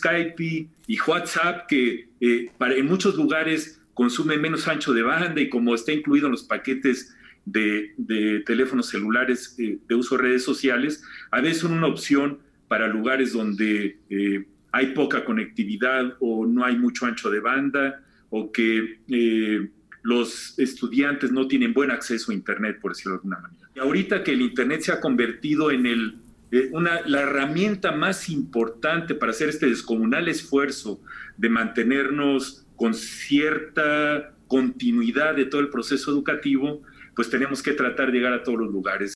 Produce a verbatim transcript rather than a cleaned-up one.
Skype y, y WhatsApp, que eh, para, en muchos lugares consumen menos ancho de banda, y como está incluido en los paquetes de, de teléfonos celulares eh, de uso de redes sociales, a veces son una opción para lugares donde eh, hay poca conectividad o no hay mucho ancho de banda, o que eh, los estudiantes no tienen buen acceso a Internet, por decirlo de alguna manera. Y ahorita que el Internet se ha convertido en el, eh, una, la herramienta más importante para hacer este descomunal esfuerzo de mantenernos con cierta continuidad de todo el proceso educativo, pues tenemos que tratar de llegar a todos los lugares.